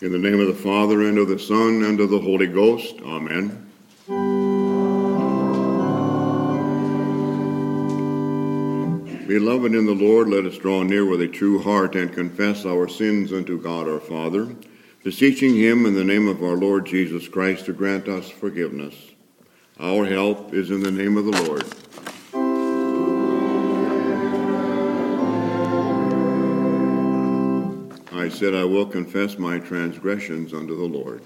In the name of the Father, and of the Son, and of the Holy Ghost. Amen. Beloved in the Lord, let us draw near with a true heart and confess our sins unto God our Father, beseeching him in the name of our Lord Jesus Christ to grant us forgiveness. Our help is in the name of the Lord. I said, I will confess my transgressions unto the Lord.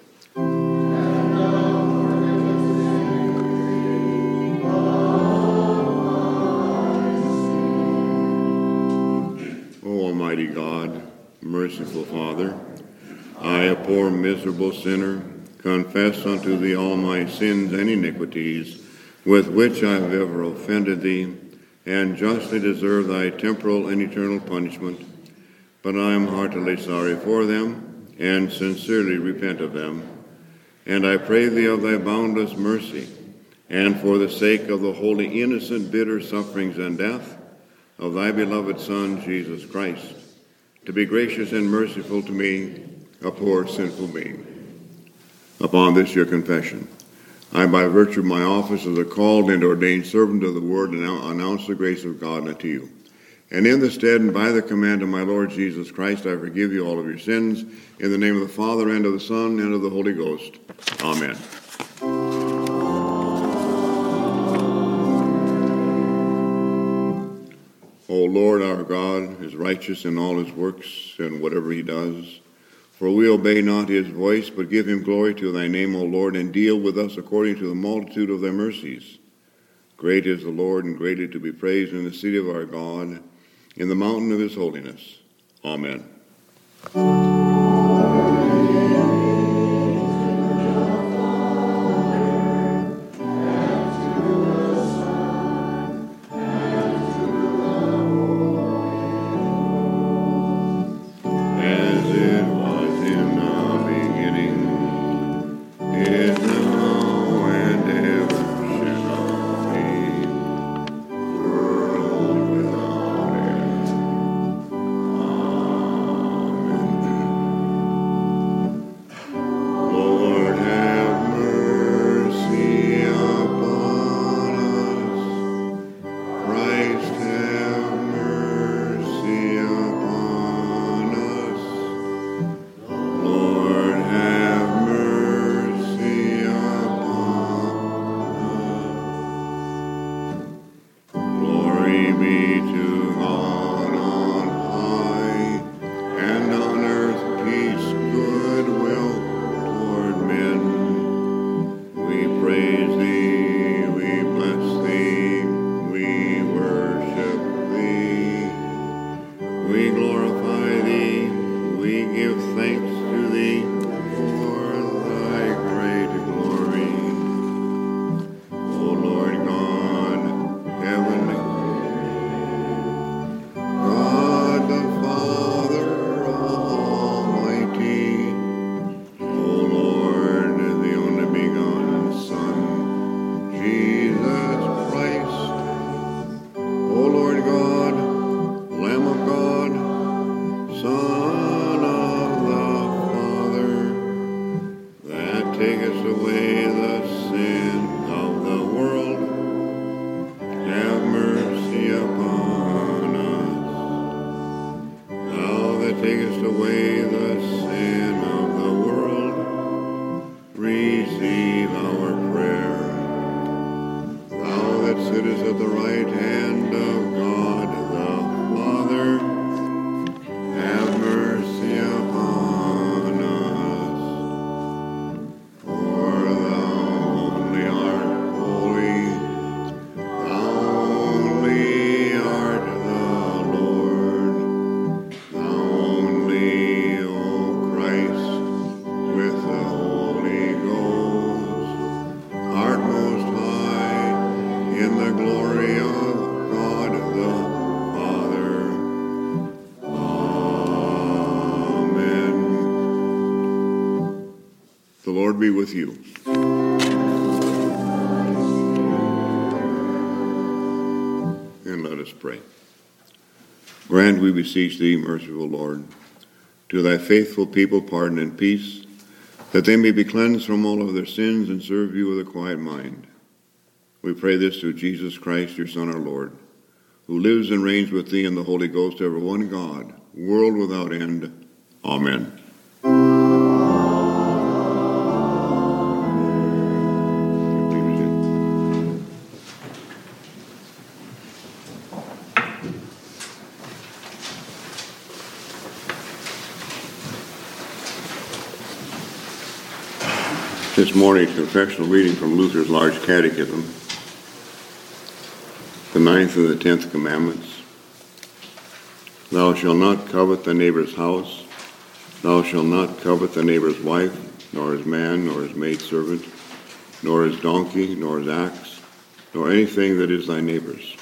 O Almighty God, merciful Father, I, a poor miserable sinner, confess unto thee all my sins and iniquities, with which I have ever offended thee, and justly deserve thy temporal and eternal punishment. But I am heartily sorry for them, and sincerely repent of them. And I pray thee of thy boundless mercy, and for the sake of the holy, innocent, bitter sufferings and death of thy beloved Son, Jesus Christ, to be gracious and merciful to me, a poor sinful being. Upon this your confession, I, by virtue of my office as a called and ordained servant of the word, announce the grace of God unto you. And in the stead and by the command of my Lord Jesus Christ, I forgive you all of your sins, in the name of the Father, and of the Son, and of the Holy Ghost. Amen. O Lord our God is righteous in all his works and whatever he does. For we obey not his voice, but give him glory to thy name, O Lord, and deal with us according to the multitude of thy mercies. Great is the Lord, and greatly to be praised in the city of our God, in the mountain of his holiness. Amen. Lord be with you. And let us pray. Grant, we beseech thee, merciful Lord, to thy faithful people pardon and peace, that they may be cleansed from all of their sins and serve you with a quiet mind. We pray this through Jesus Christ, your Son, our Lord, who lives and reigns with thee in the Holy Ghost, ever one God, world without end. Amen. This morning's confessional reading from Luther's Large Catechism, the 9th and the 10th commandments. Thou shalt not covet thy neighbor's house. Thou shalt not covet thy neighbor's wife, nor his man, nor his maidservant, nor his donkey, nor his axe, nor anything that is thy neighbor's.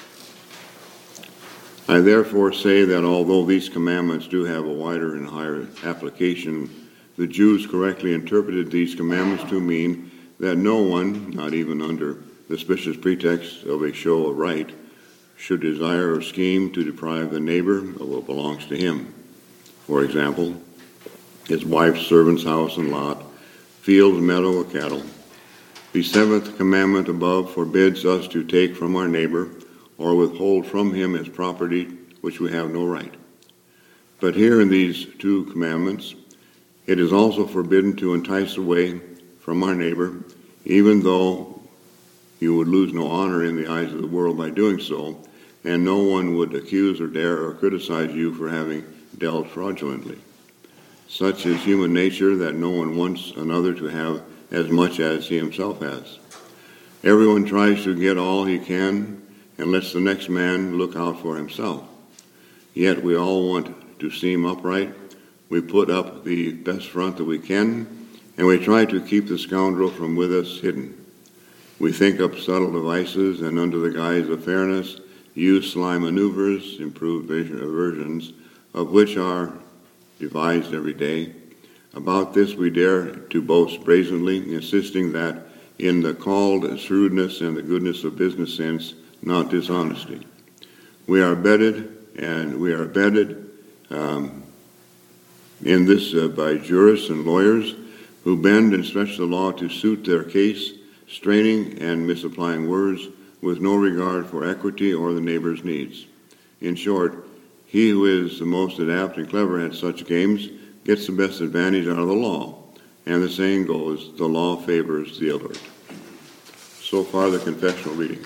I therefore say that although these commandments do have a wider and higher application, the Jews correctly interpreted these commandments to mean that no one, not even under the specious pretext of a show of right, should desire or scheme to deprive the neighbor of what belongs to him. For example, his wife's servant's house and lot, fields, meadow, or cattle. The 7th commandment above forbids us to take from our neighbor or withhold from him his property which we have no right. But here in these 2 commandments, it is also forbidden to entice away from our neighbor, even though you would lose no honor in the eyes of the world by doing so, and no one would accuse or dare or criticize you for having dealt fraudulently. Such is human nature that no one wants another to have as much as he himself has. Everyone tries to get all he can and lets the next man look out for himself. Yet we all want to seem upright. We put up the best front that we can, and we try to keep the scoundrel from with us hidden. We think up subtle devices, and under the guise of fairness, use sly maneuvers, improved versions of which are devised every day. About this we dare to boast brazenly, insisting that in the called shrewdness and the goodness of business sense, not dishonesty. We are abetted in this by jurists and lawyers who bend and stretch the law to suit their case, straining and misapplying words with no regard for equity or the neighbor's needs. In short, he who is the most adept and clever at such games gets the best advantage out of the law, and the saying goes, the law favors the alert. So far, the confessional reading.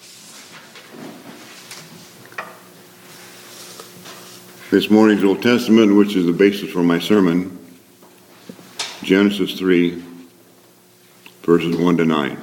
This morning's Old Testament, which is the basis for my sermon, Genesis 3, verses 1 to 9.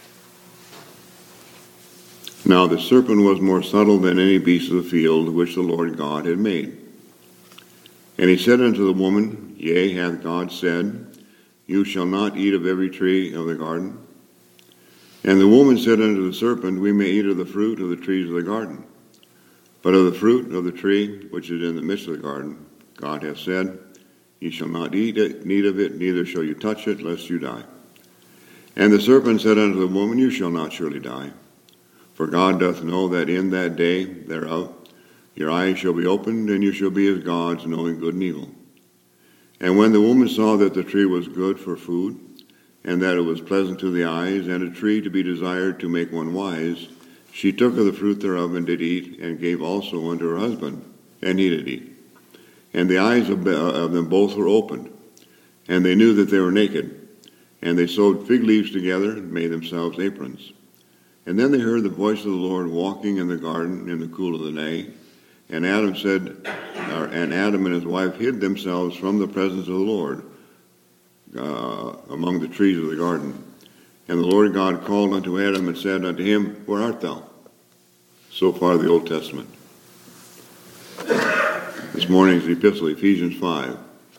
Now the serpent was more subtle than any beast of the field which the Lord God had made. And he said unto the woman, Yea, hath God said, You shall not eat of every tree of the garden? And the woman said unto the serpent, We may eat of the fruit of the trees of the garden. But of the fruit of the tree which is in the midst of the garden, God hath said, Ye shall not eat of it, neither shall you touch it, lest you die. And the serpent said unto the woman, You shall not surely die. For God doth know that in that day thereof your eyes shall be opened, and you shall be as gods, knowing good and evil. And when the woman saw that the tree was good for food, and that it was pleasant to the eyes, and a tree to be desired to make one wise, she took of the fruit thereof and did eat, and gave also unto her husband, and he did eat. And the eyes of them both were opened, and they knew that they were naked. And they sewed fig leaves together, and made themselves aprons. And then they heard the voice of the Lord walking in the garden in the cool of the day. And Adam and his wife hid themselves from the presence of the Lord among the trees of the garden. And the Lord God called unto Adam and said unto him, Where art thou? So far the Old Testament. This morning's epistle, Ephesians 5.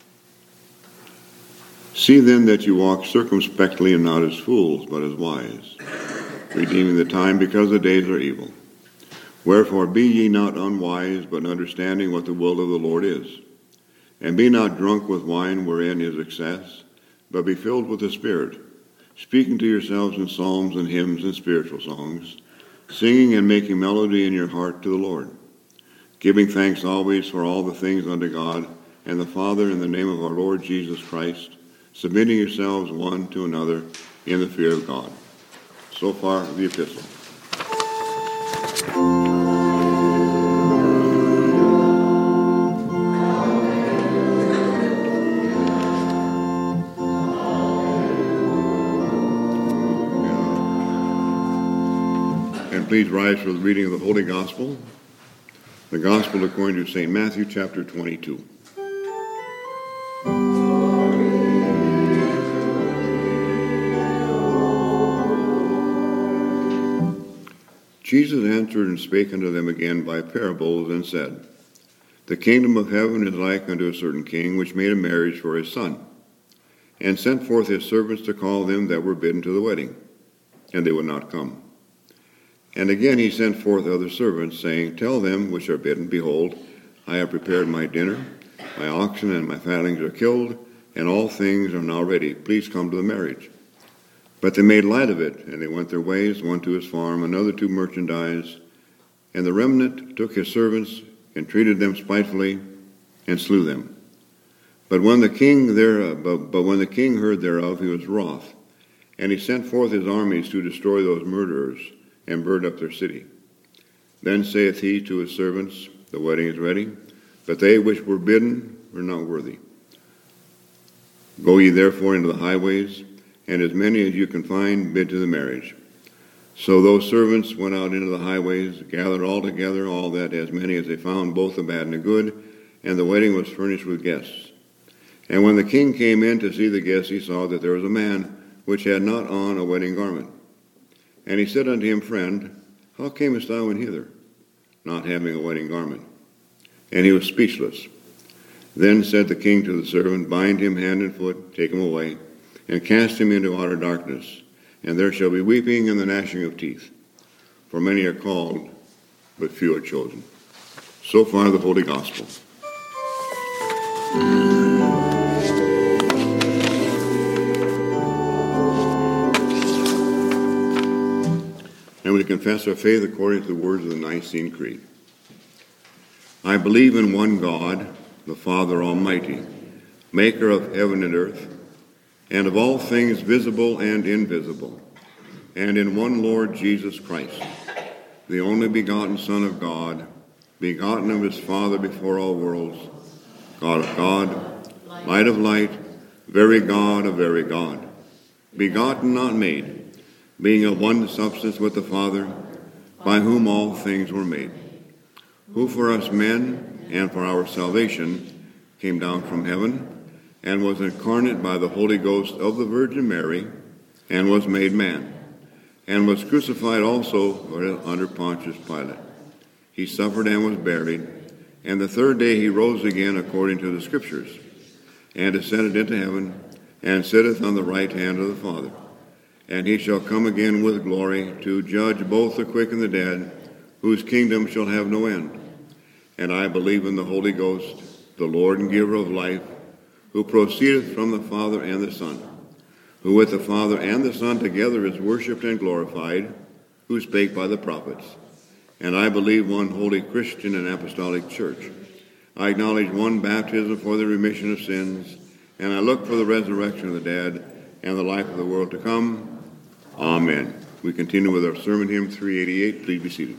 See then that you walk circumspectly and not as fools, but as wise, redeeming the time because the days are evil. Wherefore be ye not unwise, but understanding what the will of the Lord is. And be not drunk with wine wherein is excess, but be filled with the Spirit, speaking to yourselves in psalms and hymns and spiritual songs, singing and making melody in your heart to the Lord, giving thanks always for all the things unto God and the Father in the name of our Lord Jesus Christ, submitting yourselves one to another in the fear of God. So far, the epistle. And please rise for the reading of the Holy Gospel. The Gospel according to St. Matthew, chapter 22. Jesus answered and spake unto them again by parables, and said, The kingdom of heaven is like unto a certain king, which made a marriage for his son, and sent forth his servants to call them that were bidden to the wedding, and they would not come. And again he sent forth other servants, saying, Tell them which are bidden, Behold, I have prepared my dinner, my oxen and my fatlings are killed, and all things are now ready. Please come to the marriage. But they made light of it, and they went their ways, one to his farm, another to merchandise. And the remnant took his servants, and treated them spitefully, and slew them. But when the king heard thereof, he was wroth, and he sent forth his armies to destroy those murderers, and burn up their city. Then saith he to his servants, The wedding is ready, but they which were bidden were not worthy. Go ye therefore into the highways, and as many as you can find, bid to the marriage. So those servants went out into the highways, gathered all together all that, as many as they found, both the bad and the good, and the wedding was furnished with guests. And when the king came in to see the guests, he saw that there was a man which had not on a wedding garment. And he said unto him, Friend, how camest thou in hither, not having a wedding garment? And he was speechless. Then said the king to the servant, Bind him hand and foot, take him away, and cast him into outer darkness, and there shall be weeping and the gnashing of teeth. For many are called, but few are chosen. So far the Holy Gospel. And we confess our faith according to the words of the Nicene Creed. I believe in one God, the Father Almighty, maker of heaven and earth, and of all things visible and invisible, and in one Lord Jesus Christ, the only begotten Son of God, begotten of his Father before all worlds, God of God, light of light, very God of very God, begotten, not made, being of one substance with the Father, by whom all things were made, who for us men and for our salvation came down from heaven, and was incarnate by the Holy Ghost of the Virgin Mary, and was made man, and was crucified also under Pontius Pilate. He suffered and was buried, and the third day he rose again according to the Scriptures, and ascended into heaven, and sitteth on the right hand of the Father. And he shall come again with glory to judge both the quick and the dead, whose kingdom shall have no end. And I believe in the Holy Ghost, the Lord and giver of life, who proceedeth from the Father and the Son, who with the Father and the Son together is worshipped and glorified, who spake by the prophets. And I believe one holy Christian and apostolic church. I acknowledge one baptism for the remission of sins, and I look for the resurrection of the dead and the life of the world to come. Amen. We continue with our sermon hymn 388. Please be seated.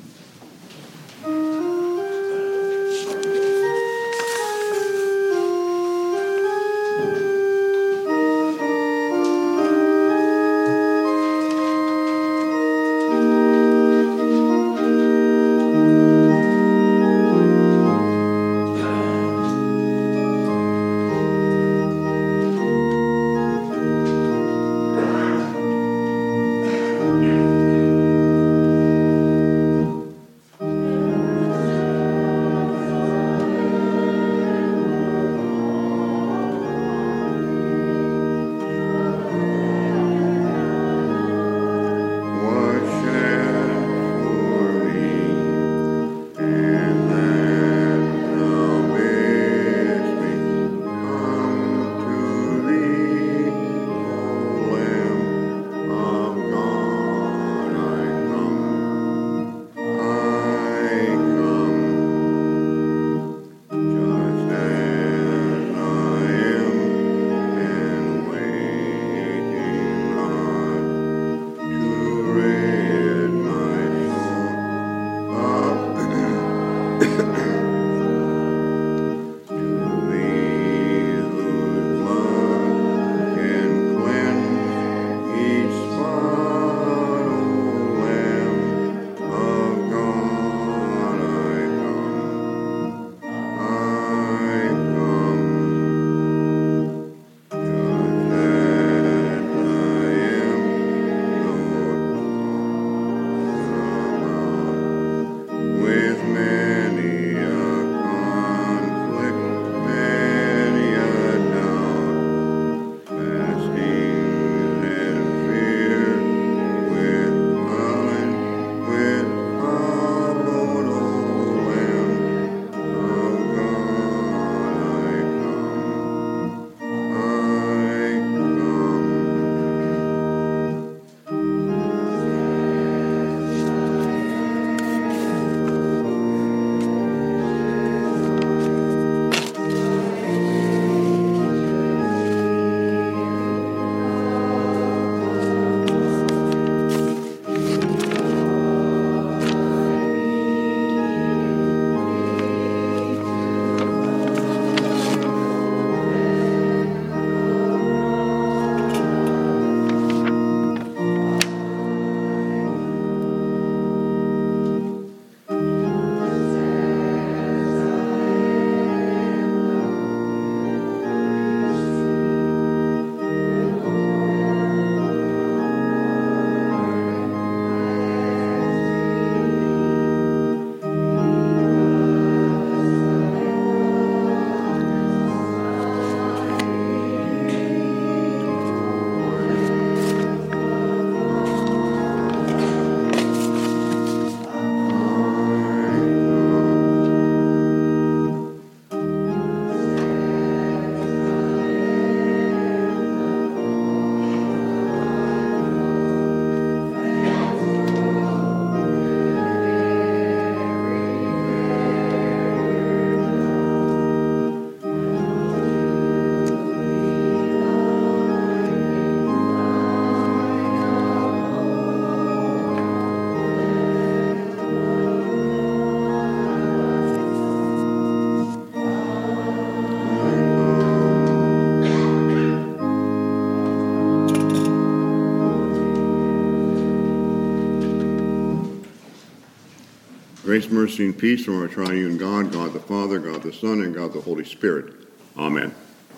Grace, mercy, and peace from our triune God, God the Father, God the Son, and God the Holy Spirit. Amen.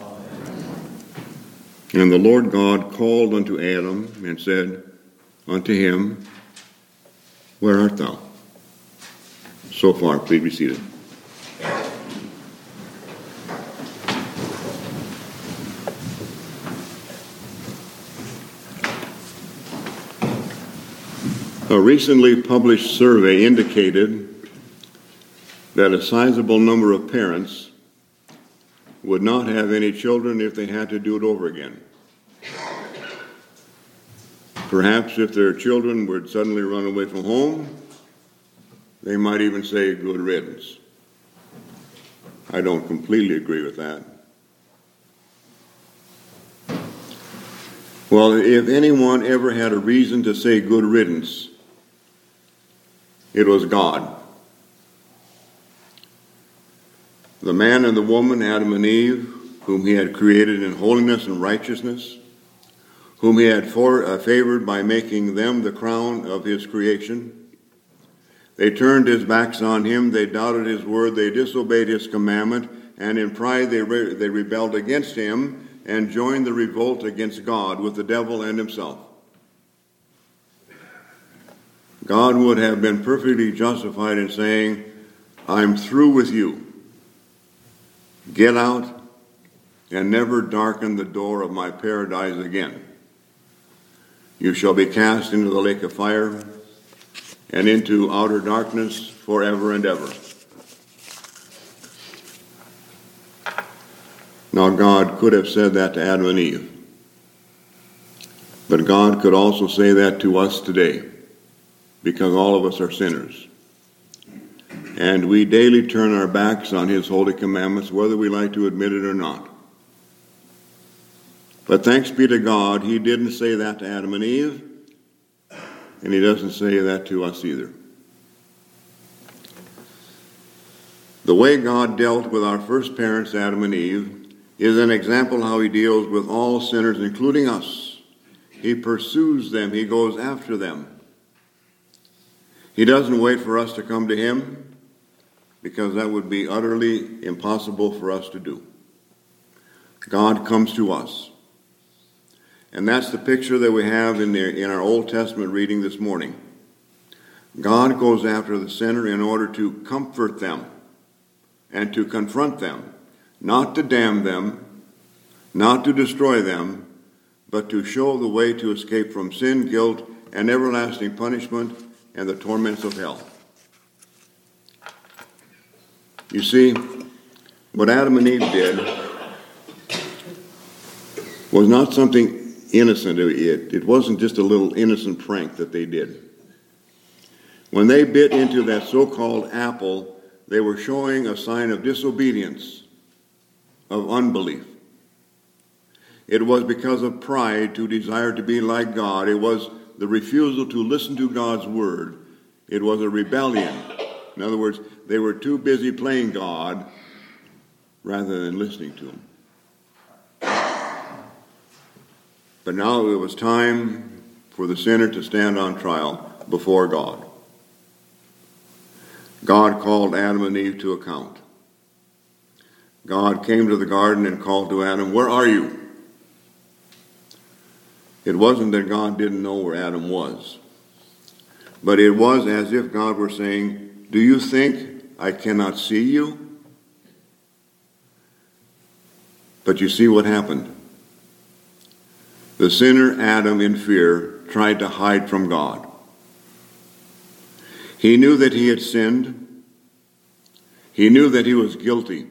And the Lord God called unto Adam and said unto him, Where art thou? So far, please be seated. A recently published survey indicated that a sizable number of parents would not have any children if they had to do it over again. Perhaps if their children would suddenly run away from home, they might even say good riddance. I don't completely agree with that. Well, if anyone ever had a reason to say good riddance, it was God. The man and the woman, Adam and Eve, whom he had created in holiness and righteousness, whom he had favored by making them the crown of his creation. They turned his backs on him, they doubted his word, they disobeyed his commandment, and in pride they rebelled against him and joined the revolt against God with the devil and himself. God would have been perfectly justified in saying, I'm through with you. Get out and never darken the door of my paradise again. You shall be cast into the lake of fire and into outer darkness forever and ever. Now God could have said that to Adam and Eve, but God could also say that to us today, because all of us are sinners. And we daily turn our backs on his holy commandments, whether we like to admit it or not. But thanks be to God, he didn't say that to Adam and Eve, and he doesn't say that to us either. The way God dealt with our first parents, Adam and Eve, is an example how he deals with all sinners, including us. He pursues them. He goes after them. He doesn't wait for us to come to him, because that would be utterly impossible for us to do. God comes to us. And that's the picture that we have in our Old Testament reading this morning. God goes after the sinner in order to comfort them and to confront them, not to damn them, not to destroy them, but to show the way to escape from sin, guilt, and everlasting punishment and the torments of hell. You see, what Adam and Eve did was not something innocent. It wasn't just a little innocent prank that they did. When they bit into that so-called apple, they were showing a sign of disobedience, of unbelief. It was because of pride to desire to be like God. It was the refusal to listen to God's word. It was a rebellion. In other words, they were too busy playing God rather than listening to him. But now it was time for the sinner to stand on trial before God. God called Adam and Eve to account. God came to the garden and called to Adam, "Where are you?" It wasn't that God didn't know where Adam was, but it was as if God were saying, "Do you think I cannot see you?" But you see what happened. The sinner Adam, in fear, tried to hide from God. He knew that he had sinned. He knew that he was guilty.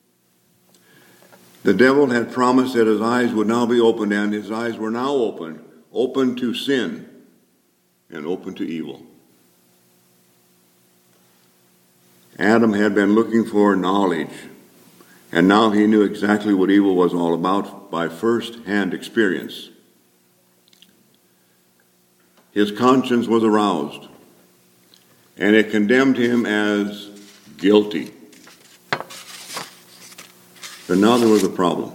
The devil had promised that his eyes would now be opened, and his eyes were now open to sin and open to evil. Adam had been looking for knowledge, and now he knew exactly what evil was all about by first-hand experience. His conscience was aroused, and it condemned him as guilty. But now there was a problem,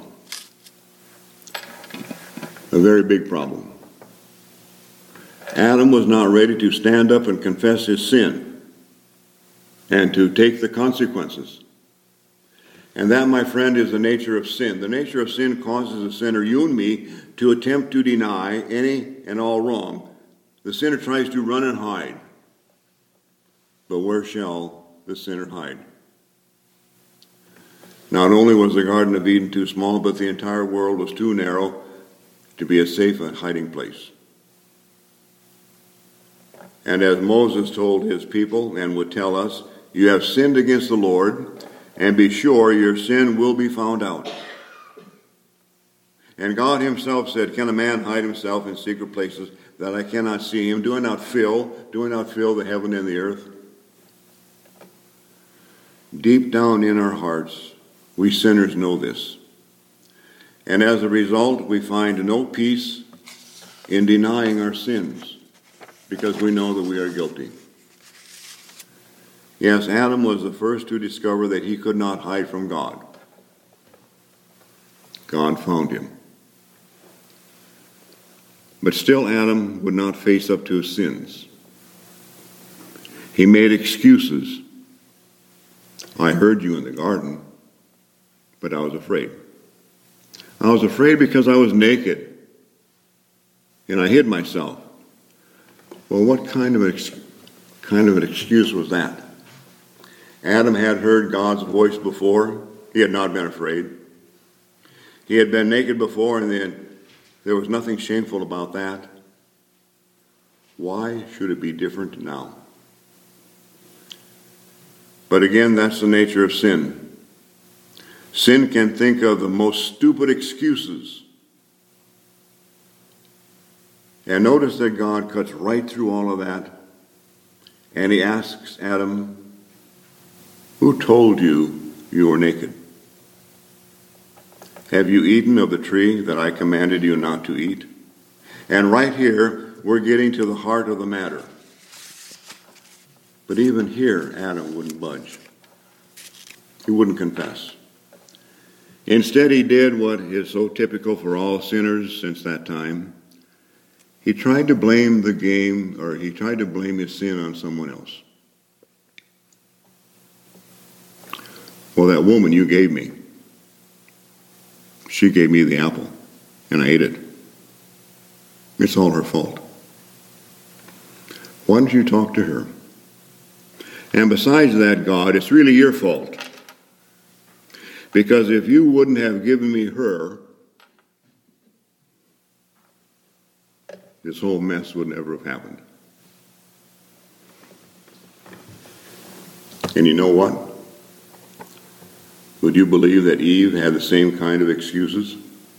a very big problem. Adam was not ready to stand up and confess his sin. and to take the consequences. And that, my friend, is the nature of sin. The nature of sin causes the sinner, you and me, to attempt to deny any and all wrong. The sinner tries to run and hide. But where shall the sinner hide? Not only was the Garden of Eden too small, but the entire world was too narrow to be a safe hiding place. And as Moses told his people and would tell us, you have sinned against the Lord, and be sure your sin will be found out. And God himself said, can a man hide himself in secret places that I cannot see him? Do I not fill the heaven and the earth? Deep down in our hearts, we sinners know this. And as a result, we find no peace in denying our sins because we know that we are guilty. Yes, Adam was the first to discover that he could not hide from God. God found him. But still Adam would not face up to his sins. He made excuses. I heard you in the garden, but I was afraid. I was afraid because I was naked, and I hid myself. Well, what kind of an excuse was that? Adam had heard God's voice before. He had not been afraid. He had been naked before, and then there was nothing shameful about that. Why should it be different now? But again, that's the nature of sin. Sin can think of the most stupid excuses. And notice that God cuts right through all of that, and he asks Adam, who told you you were naked? Have you eaten of the tree that I commanded you not to eat? And right here, we're getting to the heart of the matter. But even here, Adam wouldn't budge. He wouldn't confess. Instead, he did what is so typical for all sinners since that time. He tried to blame his sin on someone else. Well, that woman you gave me, she gave me the apple, and I ate it. It's all her fault. Why don't you talk to her? And besides that, God, it's really your fault. Because if you wouldn't have given me her, this whole mess would never have happened. And you know what? Would you believe that Eve had the same kind of excuses?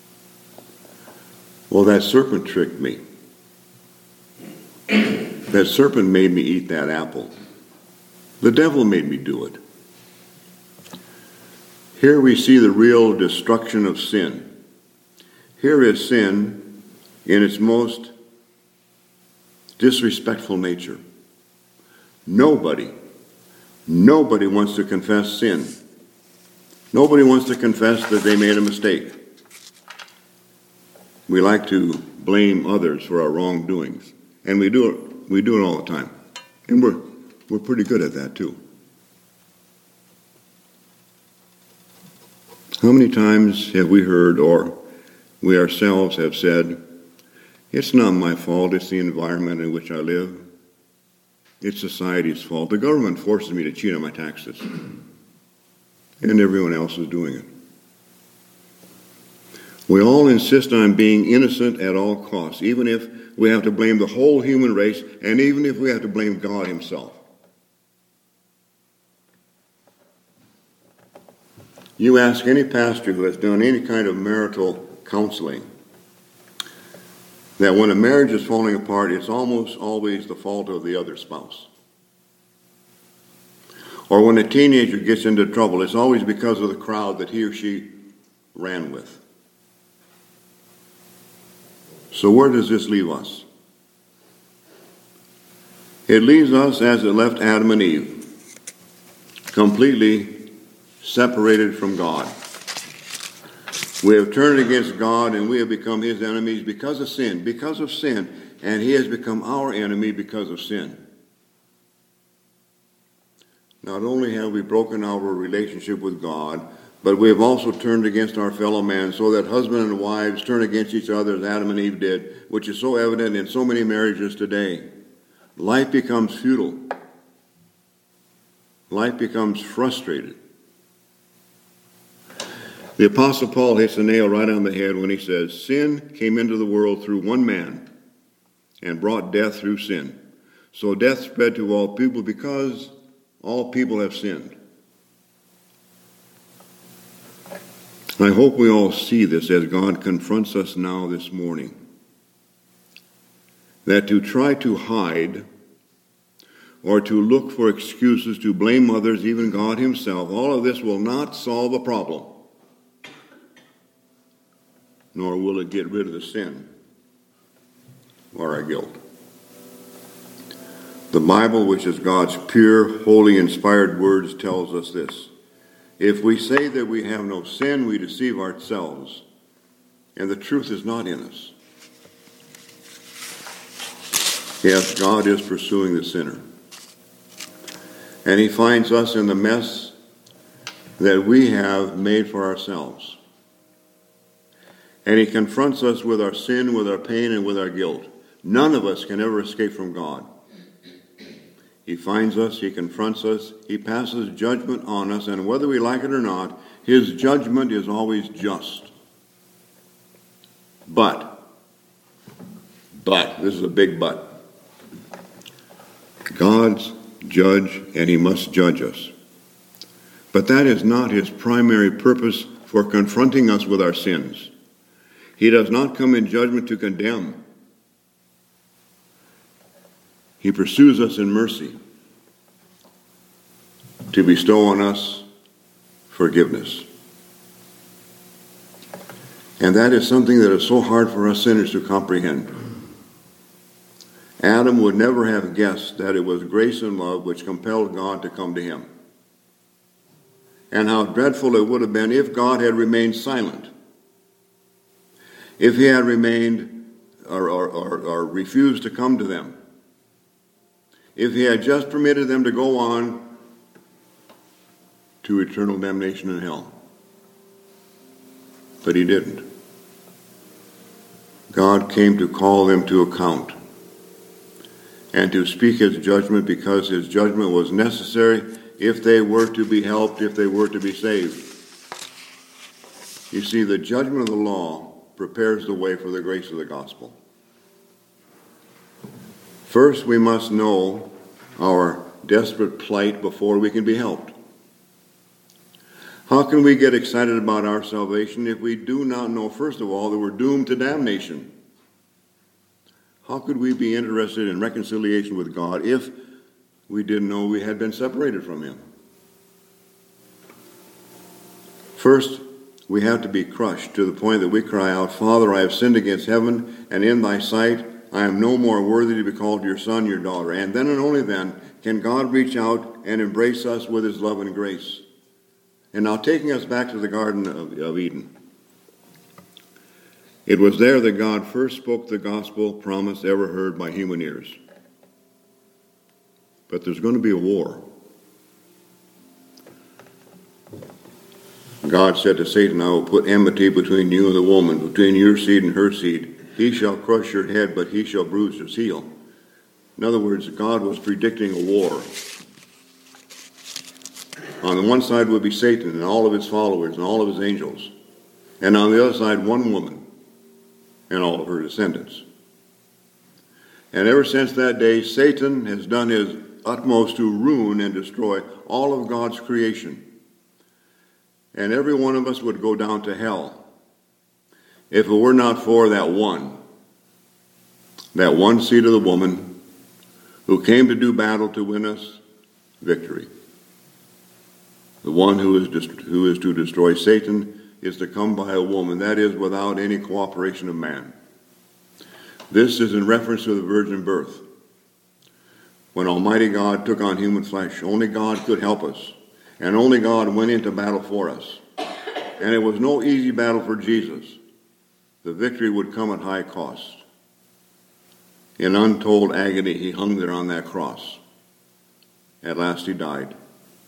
Well, that serpent tricked me. That serpent made me eat that apple. The devil made me do it. Here we see the real destruction of sin. Here is sin in its most disrespectful nature. Nobody wants to confess sin. Nobody wants to confess that they made a mistake. We like to blame others for our wrongdoings, and we do it all the time. And we're pretty good at that too. How many times have we heard, or we ourselves have said, it's not my fault, it's the environment in which I live. It's society's fault. The government forces me to cheat on my taxes. And everyone else is doing it. We all insist on being innocent at all costs, even if we have to blame the whole human race, and even if we have to blame God himself. You ask any pastor who has done any kind of marital counseling that when a marriage is falling apart, it's almost always the fault of the other spouse. Or when a teenager gets into trouble, it's always because of the crowd that he or she ran with. So where does this leave us? It leaves us as it left Adam and Eve, completely separated from God. We have turned against God and we have become his enemies because of sin, and he has become our enemy because of sin. Not only have we broken our relationship with God, but we have also turned against our fellow man, so that husband and wives turn against each other as Adam and Eve did, which is so evident in so many marriages today. Life becomes futile. Life becomes frustrated. The Apostle Paul hits the nail right on the head when he says, sin came into the world through one man and brought death through sin. So death spread to all people because all people have sinned. I hope we all see this as God confronts us now this morning. That to try to hide or to look for excuses to blame others, even God himself, all of this will not solve a problem. Nor will it get rid of the sin or our guilt. The Bible, which is God's pure, holy, inspired words, tells us this. If we say that we have no sin, we deceive ourselves, and the truth is not in us. Yes, God is pursuing the sinner. And he finds us in the mess that we have made for ourselves. And he confronts us with our sin, with our pain, and with our guilt. None of us can ever escape from God. He finds us, he confronts us, he passes judgment on us, and whether we like it or not, his judgment is always just. But, this is a big but. God's judge, and he must judge us. But that is not his primary purpose for confronting us with our sins. He does not come in judgment to condemn. He pursues us in mercy to bestow on us forgiveness. And that is something that is so hard for us sinners to comprehend. Adam would never have guessed that it was grace and love which compelled God to come to him. And how dreadful it would have been if God had remained silent. If he had remained or refused to come to them. If he had just permitted them to go on to eternal damnation in hell. But he didn't. God came to call them to account and to speak his judgment, because his judgment was necessary if they were to be helped, if they were to be saved. You see, the judgment of the law prepares the way for the grace of the gospel. First, we must know our desperate plight before we can be helped. How can we get excited about our salvation if we do not know, first of all, that we're doomed to damnation? How could we be interested in reconciliation with God if we didn't know we had been separated from him? First, we have to be crushed to the point that we cry out, Father, I have sinned against heaven and in thy sight. I am no more worthy to be called your son, your daughter. And then and only then can God reach out and embrace us with his love and grace. And now taking us back to the Garden of Eden. It was there that God first spoke the gospel promise ever heard by human ears. But there's going to be a war. God said to Satan, I will put enmity between you and the woman, between your seed and her seed. He shall crush your head, but he shall bruise your heel. In other words, God was predicting a war. On the one side would be Satan and all of his followers and all of his angels. And on the other side, one woman and all of her descendants. And ever since that day, Satan has done his utmost to ruin and destroy all of God's creation. And every one of us would go down to hell if it were not for that one seed of the woman who came to do battle to win us victory. The one who is to destroy Satan is to come by a woman, that is, without any cooperation of man. This is in reference to the virgin birth. When Almighty God took on human flesh, only God could help us, and only God went into battle for us. And it was no easy battle for Jesus. The victory would come at high cost. In untold agony, he hung there on that cross. At last he died.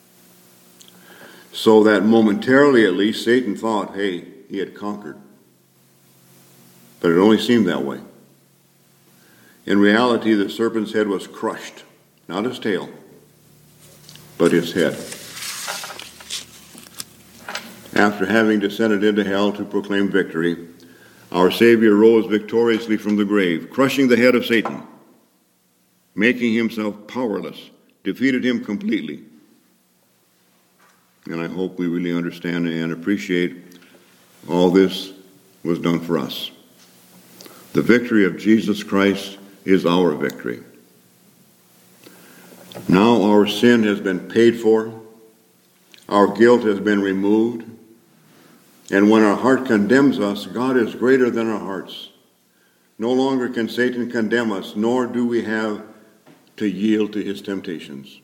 So that momentarily at least Satan thought, hey, he had conquered. But it only seemed that way. In reality, the serpent's head was crushed, not his tail, but his head. After having descended into hell to proclaim victory, our Savior rose victoriously from the grave, crushing the head of Satan, making himself powerless, defeated him completely. And I hope we really understand and appreciate all this was done for us. The victory of Jesus Christ is our victory. Now our sin has been paid for, our guilt has been removed, and when our heart condemns us, God is greater than our hearts. No longer can Satan condemn us, nor do we have to yield to his temptations.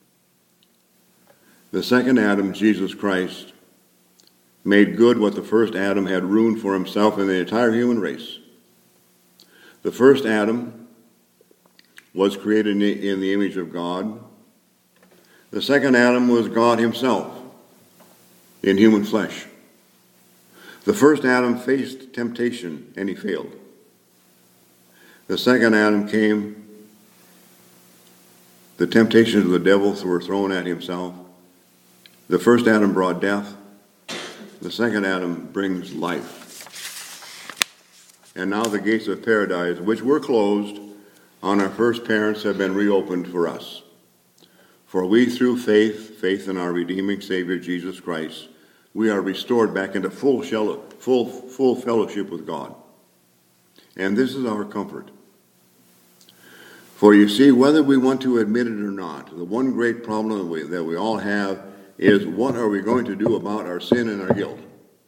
The second Adam, Jesus Christ, made good what the first Adam had ruined for himself and the entire human race. The first Adam was created in the image of God. The second Adam was God himself in human flesh. The first Adam faced temptation and he failed. The second Adam came, the temptations of the devil were thrown at himself. The first Adam brought death. The second Adam brings life. And now the gates of paradise, which were closed on our first parents, have been reopened for us. For we, through faith in our redeeming Savior Jesus Christ, we are restored back into full fellowship with God. And this is our comfort. For you see, whether we want to admit it or not, the one great problem that we all have is, what are we going to do about our sin and our guilt?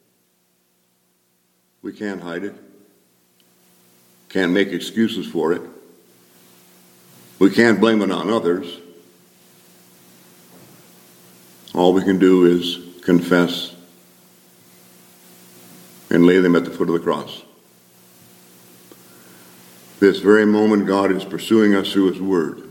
We can't hide it. Can't make excuses for it. We can't blame it on others. All we can do is confess and lay them at the foot of the cross. This very moment, God is pursuing us through his word.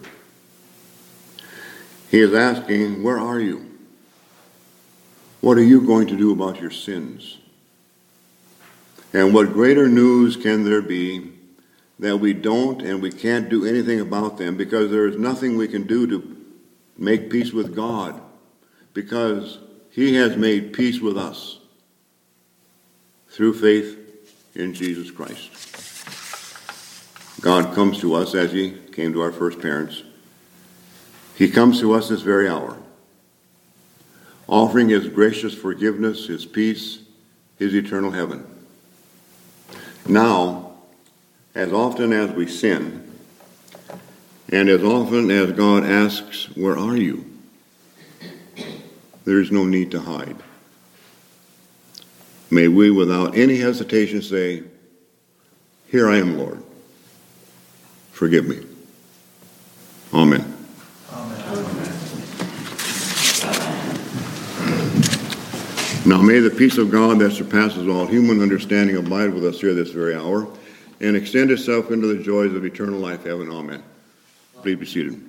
He is asking, where are you? What are you going to do about your sins? And what greater news can there be that we don't and we can't do anything about them, because there is nothing we can do to make peace with God, because he has made peace with us through faith in Jesus Christ. God comes to us as he came to our first parents. He comes to us this very hour, offering his gracious forgiveness, his peace, his eternal heaven. Now, as often as we sin, and as often as God asks, where are you? There is no need to hide. May we, without any hesitation, say, here I am, Lord. Forgive me. Amen. Now may the peace of God that surpasses all human understanding abide with us here this very hour and extend itself into the joys of eternal life, heaven. Amen. Please be seated.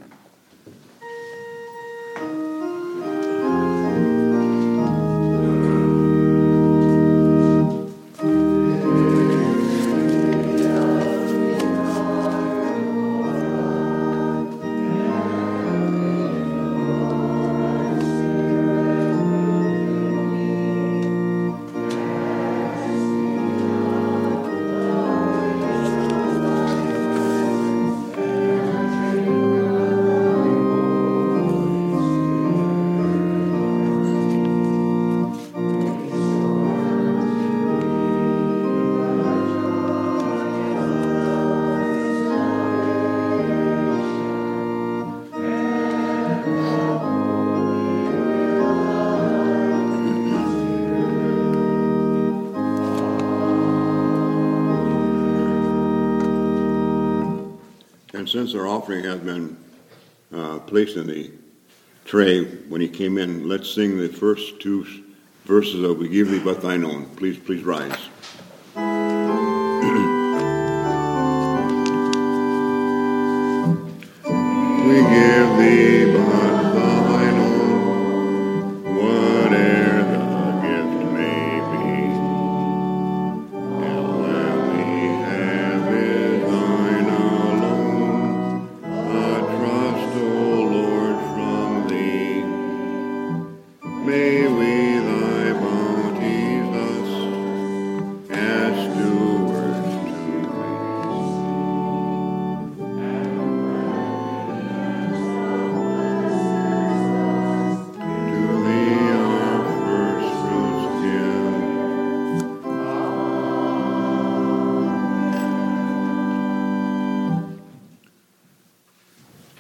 And since our offering has been placed in the tray when he came in, let's sing the first two verses of We Give Thee But Thine Own. Please rise. We give thee but thine own, whatever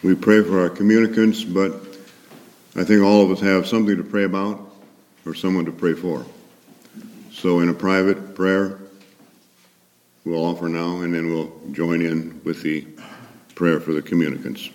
We pray for our communicants, but I think all of us have something to pray about or someone to pray for. So in a private prayer, we'll offer now, and then we'll join in with the prayer for the communicants.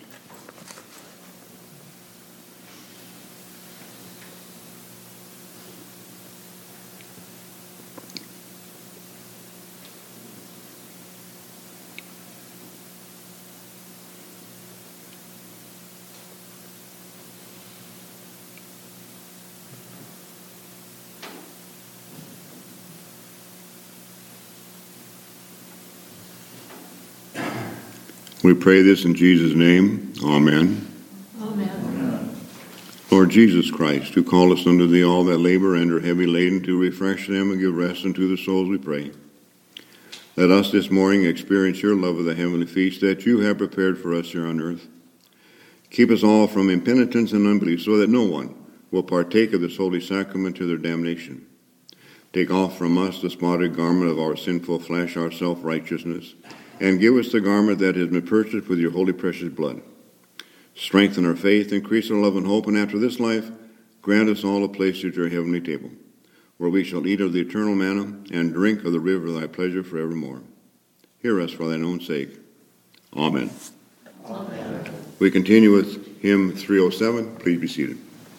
We pray this in Jesus' name. Amen. Amen. Lord Jesus Christ, who callest unto thee all that labor and are heavy laden, to refresh them and give rest unto the souls, we pray. Let us this morning experience your love of the heavenly feast that you have prepared for us here on earth. Keep us all from impenitence and unbelief, so that no one will partake of this holy sacrament to their damnation. Take off from us the spotted garment of our sinful flesh, our self-righteousness, and give us the garment that has been purchased with your holy precious blood. Strengthen our faith, increase our love and hope, and after this life, grant us all a place at your heavenly table, where we shall eat of the eternal manna and drink of the river of thy pleasure forevermore. Hear us for thine own sake. Amen. Amen. We continue with hymn 307. Please be seated.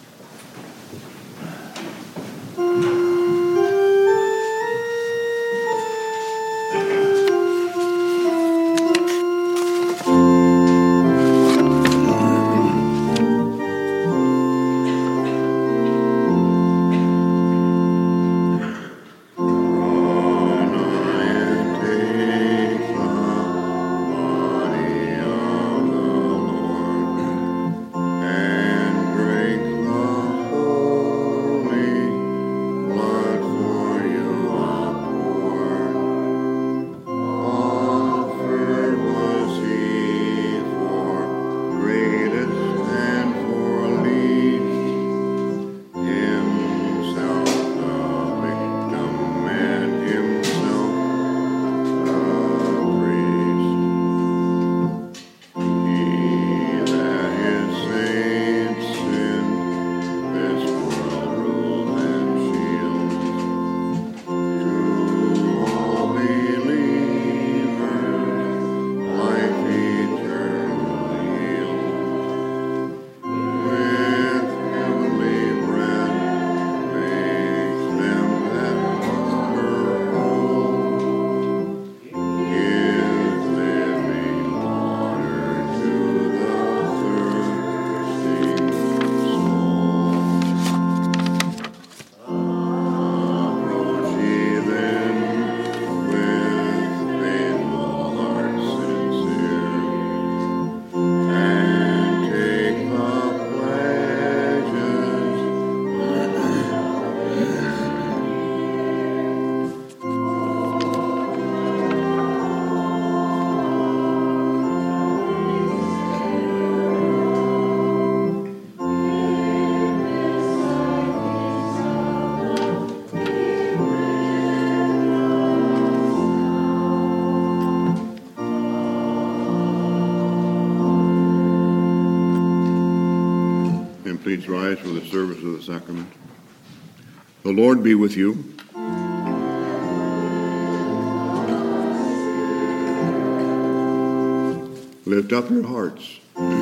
Please rise for the service of the sacrament. The Lord be with you. Lift up your hearts.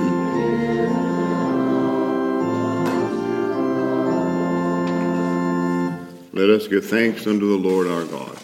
Let us give thanks unto the Lord our God.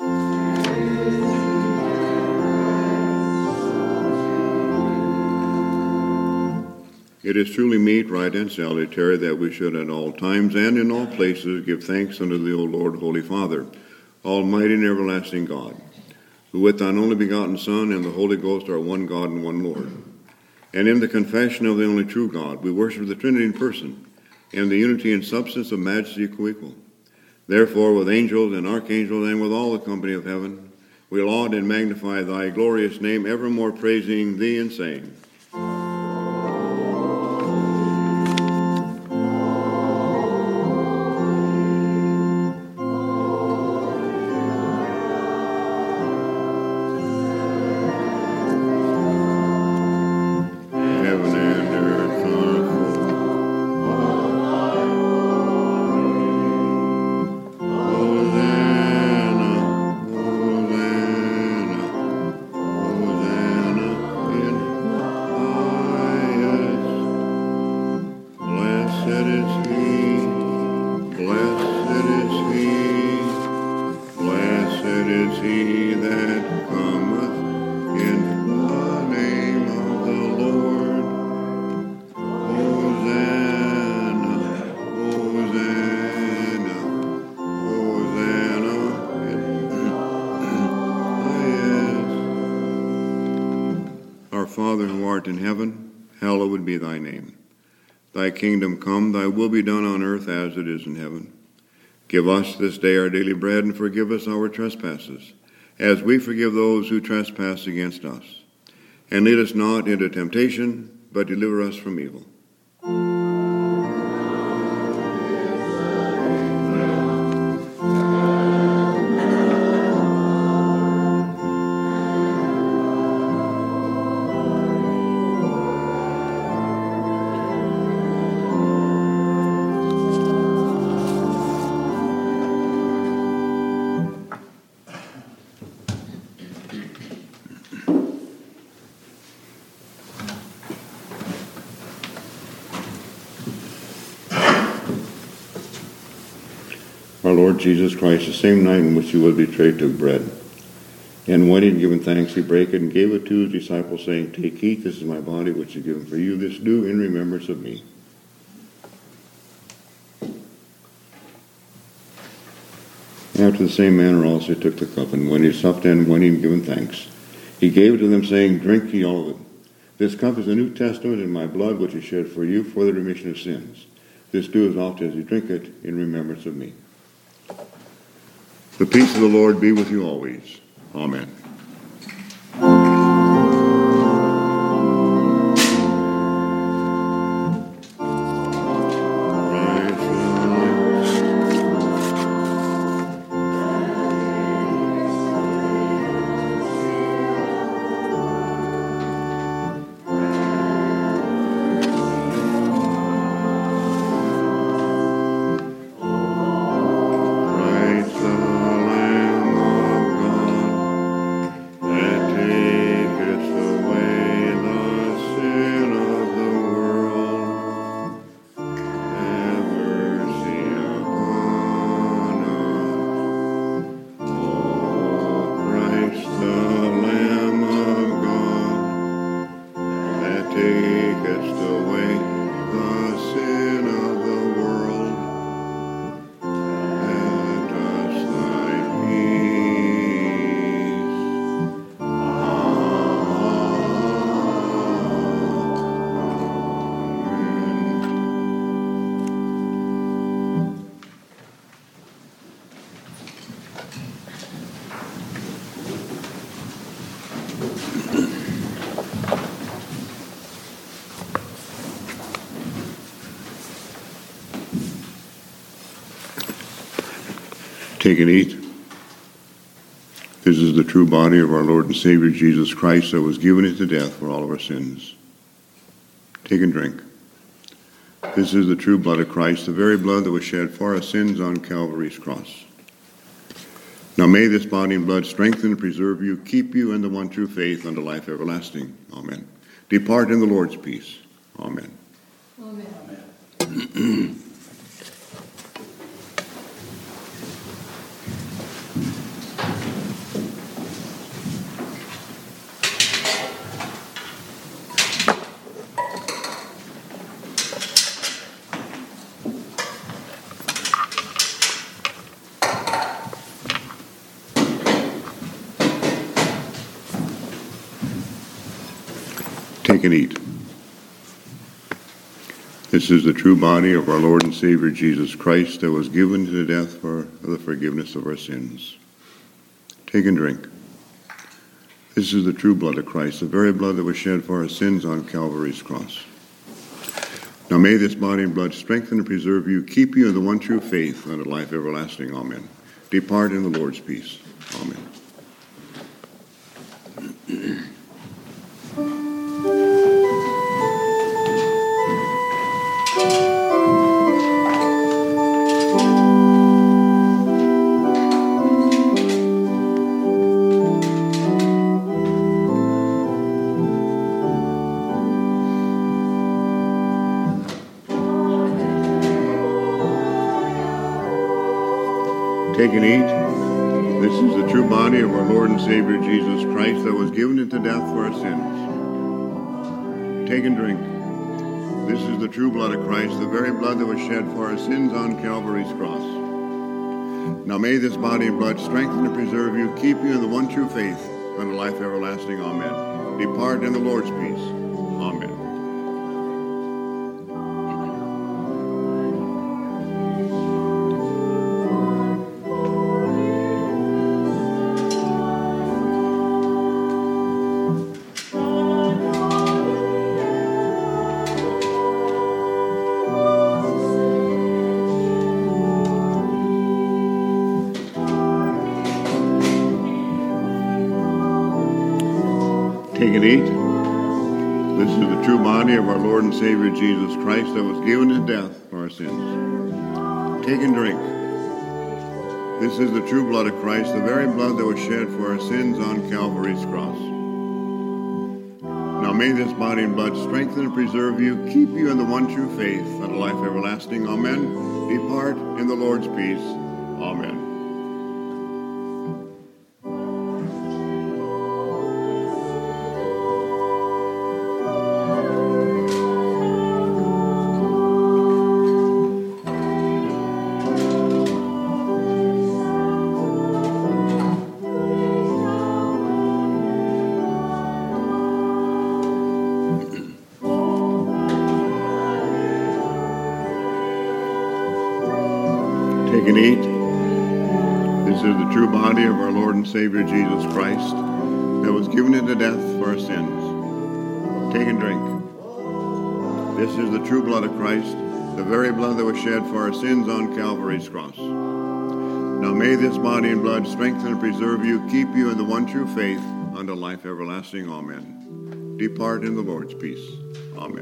It is truly meet, right, and salutary that we should at all times and in all places give thanks unto thee, O Lord, Holy Father, Almighty and everlasting God, who with thine only begotten Son and the Holy Ghost are one God and one Lord. And in the confession of the only true God, we worship the Trinity in person, and the unity and substance of majesty co-equal. Therefore, with angels and archangels and with all the company of heaven, we laud and magnify thy glorious name, evermore praising thee and saying, Heaven art in heaven, hallowed be thy name. Thy kingdom come, thy will be done on earth as it is in heaven. Give us this day our daily bread, and forgive us our trespasses, as we forgive those who trespass against us. And lead us not into temptation, but deliver us from evil. Our Lord Jesus Christ, the same night in which he was betrayed, took bread. And when he had given thanks, he brake it and gave it to his disciples, saying, Take, eat, this is my body, which is given for you. This do in remembrance of me. After the same manner also he took the cup, and when he supped and when he had given thanks, he gave it to them, saying, Drink ye all of it. This cup is the New Testament in my blood, which is shed for you for the remission of sins. This do as often as you drink it in remembrance of me. The peace of the Lord be with you always. Amen. Take and eat. This is the true body of our Lord and Savior Jesus Christ that was given into death for all of our sins. Take and drink. This is the true blood of Christ, the very blood that was shed for our sins on Calvary's cross. Now may this body and blood strengthen and preserve you, keep you in the one true faith unto life everlasting. Amen. Depart in the Lord's peace. Amen. Amen. Take and eat. This is the true body of our Lord and Savior Jesus Christ that was given to death for the forgiveness of our sins. Take and drink. This is the true blood of Christ, the very blood that was shed for our sins on Calvary's cross. Now may this body and blood strengthen and preserve you, keep you in the one true faith unto life everlasting. Amen. Depart in the Lord's peace. Amen. Take and eat. This is the true body of our Lord and Savior Jesus Christ that was given into death for our sins. Take and drink. This is the true blood of Christ, the very blood that was shed for our sins on Calvary's cross. Now may this body and blood strengthen and preserve you, keep you in the one true faith unto life everlasting. Amen. Depart in the Lord's peace. and eat. This is the true body of our Lord and Savior Jesus Christ that was given to death for our sins. Take and drink. This is the true blood of Christ, the very blood that was shed for our sins on Calvary's cross. Now may this body and blood strengthen and preserve you, keep you in the one true faith unto life everlasting. Amen. Depart in the Lord's peace. Amen. Take and eat. This is the true body of our Lord and Savior Jesus Christ that was given into death for our sins. Take and drink. This is the true blood of Christ, the very blood that was shed for our sins on Calvary's cross. Now may this body and blood strengthen and preserve you, keep you in the one true faith unto life everlasting. Amen. Depart in the Lord's peace. Amen.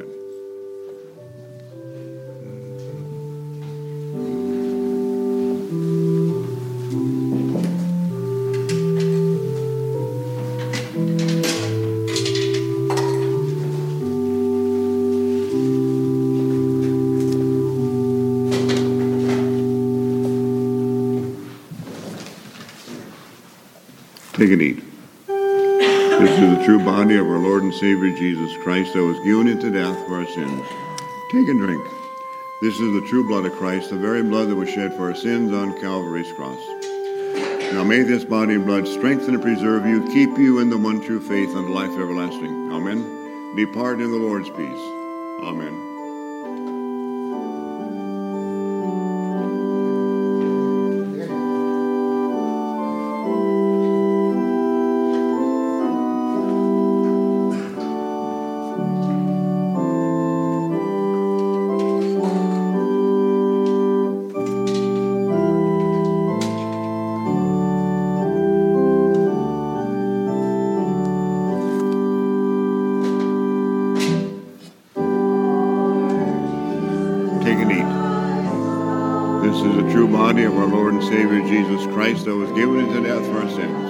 Take and eat. This is the true body of our Lord and Savior Jesus Christ that was given into death for our sins. Take and drink. This is the true blood of Christ, the very blood that was shed for our sins on Calvary's cross. Now may this body and blood strengthen and preserve you, keep you in the one true faith unto life everlasting. Amen. Depart in the Lord's peace. Amen. Take and eat. This is the true body of our Lord and Savior Jesus Christ that was given into death for our sins.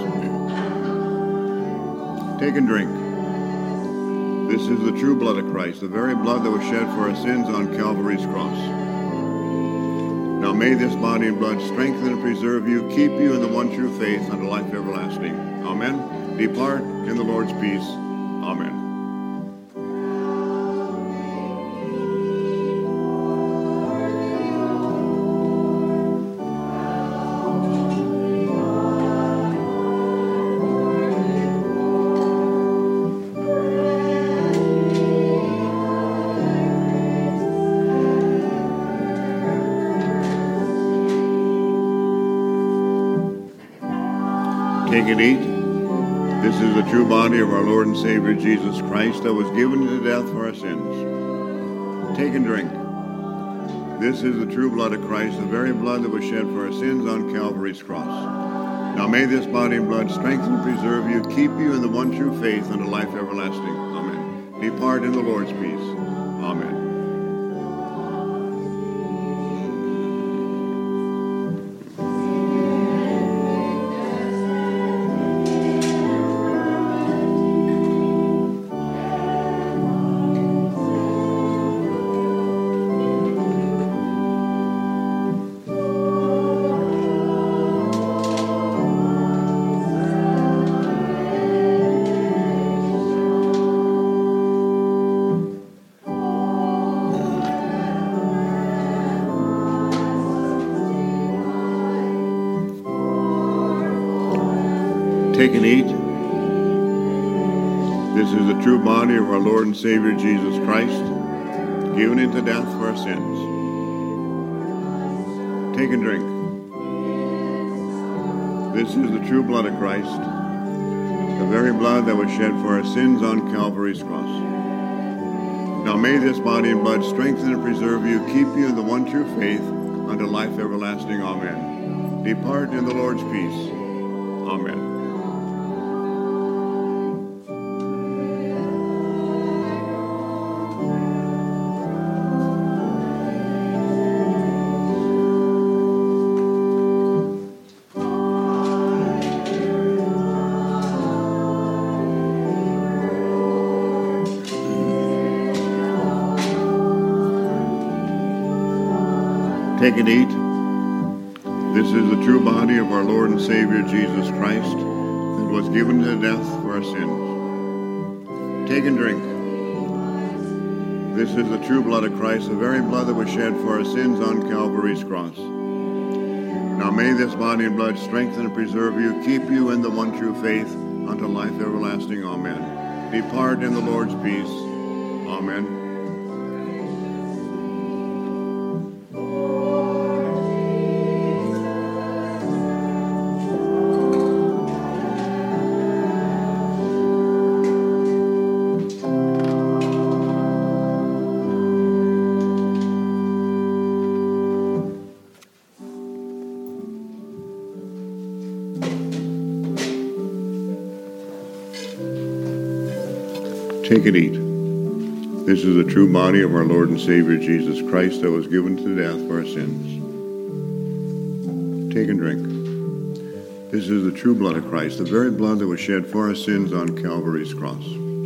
Take and drink. This is the true blood of Christ, the very blood that was shed for our sins on Calvary's cross. Now may this body and blood strengthen and preserve you, keep you in the one true faith unto life everlasting. Amen. Depart in the Lord's peace. Amen. Take and eat. This is the true body of our Lord and Savior Jesus Christ that was given to death for our sins. Take and drink. This is the true blood of Christ, the very blood that was shed for our sins on Calvary's cross. Now may this body and blood strengthen and preserve you, keep you in the one true faith unto life everlasting. Amen. Depart in the Lord's peace. Amen. Take and eat. This is the true body of our Lord and Savior Jesus Christ, given into death for our sins. Take and drink. This is the true blood of Christ, the very blood that was shed for our sins on Calvary's cross. Now may this body and blood strengthen and preserve you, keep you in the one true faith unto life everlasting. Amen. Depart in the Lord's peace. Amen. Take and eat. This is the true body of our Lord and Savior Jesus Christ that was given to death for our sins. Take and drink. This is the true blood of Christ, the very blood that was shed for our sins on Calvary's cross. Now may this body and blood strengthen and preserve you, keep you in the one true faith unto life everlasting. Amen. Depart in the Lord's peace. Amen. Take and eat. This is the true body of our Lord and Savior Jesus Christ that was given to death for our sins. Take and drink. This is the true blood of Christ, the very blood that was shed for our sins on Calvary's cross.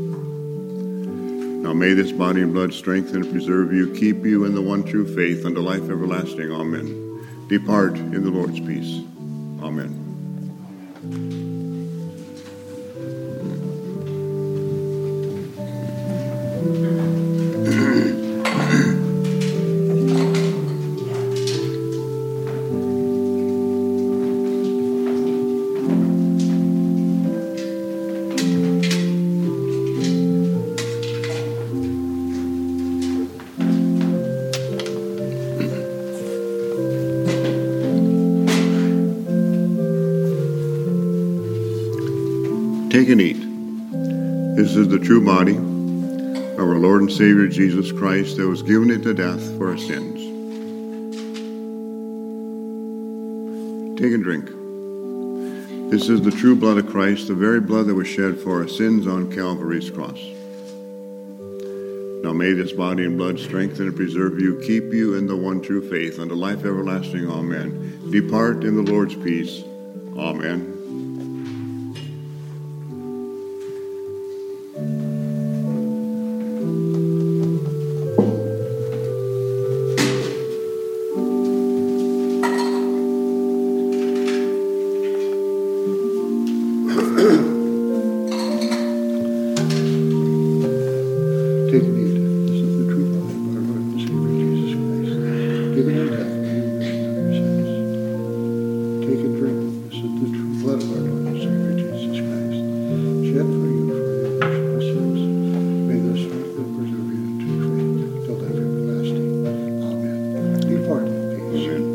Now may this body and blood strengthen and preserve you, keep you in the one true faith unto life everlasting. Amen. Depart in the Lord's peace. Amen. Take and eat. This is the true body of our Lord and Savior Jesus Christ that was given into death for our sins. Take and drink. This is the true blood of Christ, the very blood that was shed for our sins on Calvary's cross. Now may this body and blood strengthen and preserve you, keep you in the one true faith unto life everlasting. Amen. Depart in the Lord's peace. Amen. Take and eat. This is the true body of our Lord and Savior Jesus Christ, given in death for you and your sins. Take and drink. This is the true blood of our Lord and Savior Jesus Christ, shed for you for the remission of sins. May this strengthen and preserve you in true faith till life everlasting. Amen. Depart in peace. Amen.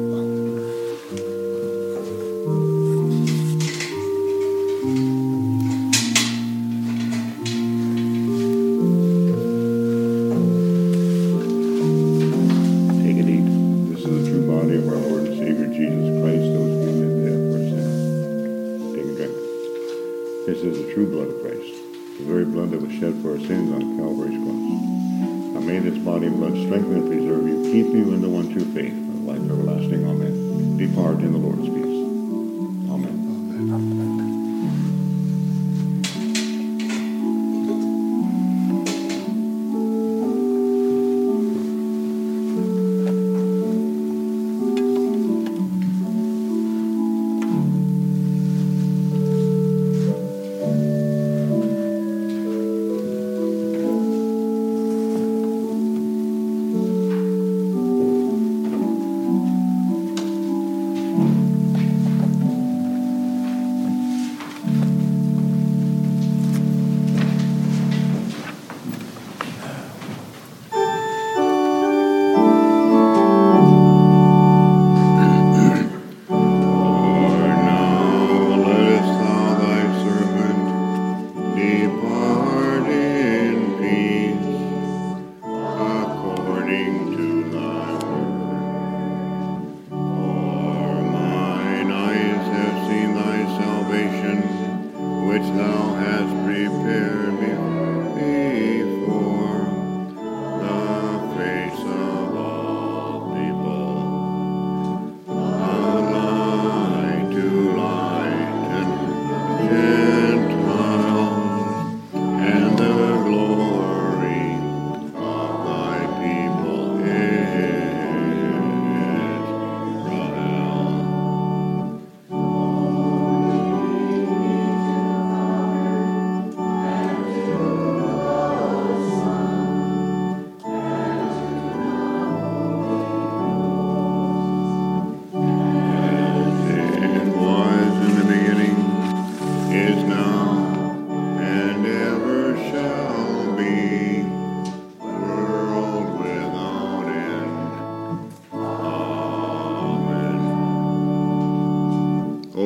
This is the true blood of Christ, the very blood that was shed for our sins on Calvary's cross. Now may this body and blood strengthen and preserve you, keep you in the one true faith of life everlasting. Amen. Depart in the Lord's peace. Amen.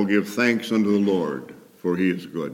give thanks unto the Lord, for he is good.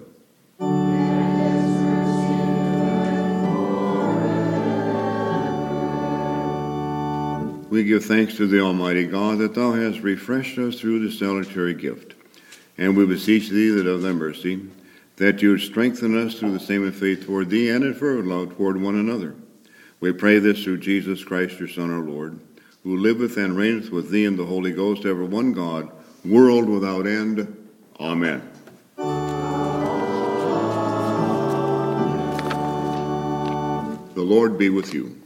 We give thanks to the Almighty God that thou hast refreshed us through the salutary gift. And we beseech thee that of thy mercy, that you would strengthen us through the same faith toward thee and in fervent love toward one another. We pray this through Jesus Christ, your Son, our Lord, who liveth and reigneth with thee in the Holy Ghost, ever one God, world without end. Amen. The Lord be with you.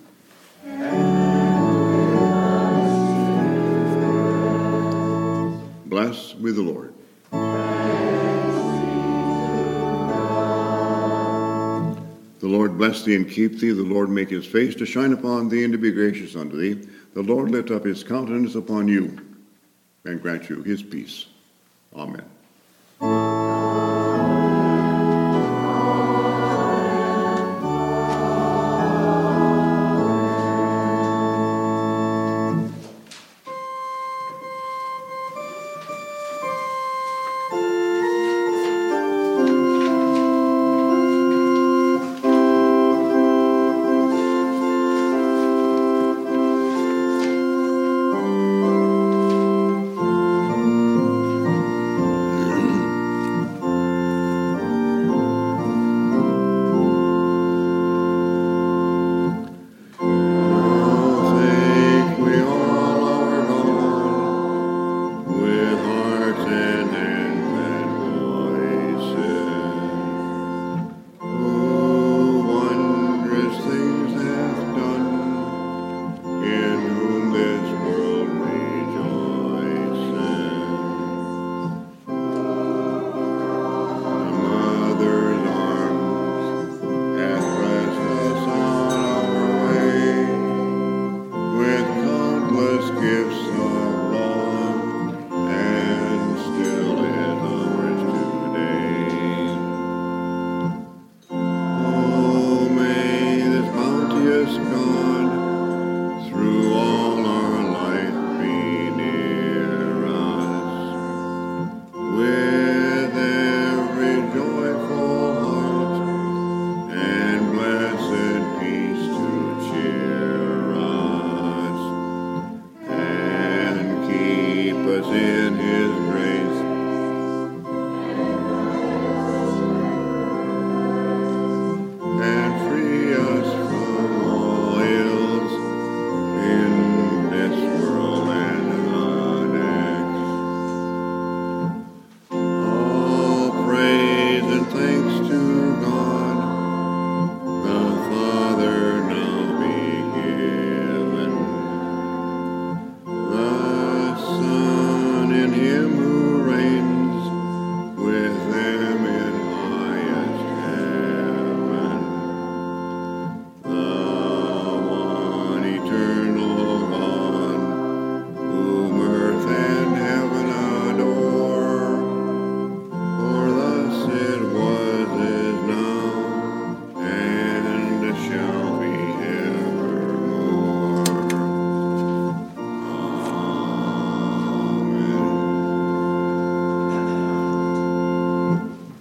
Blessed be the Lord. The Lord bless thee and keep thee. The Lord make his face to shine upon thee and to be gracious unto thee. The Lord lift up his countenance upon you and grant you his peace. Amen. Give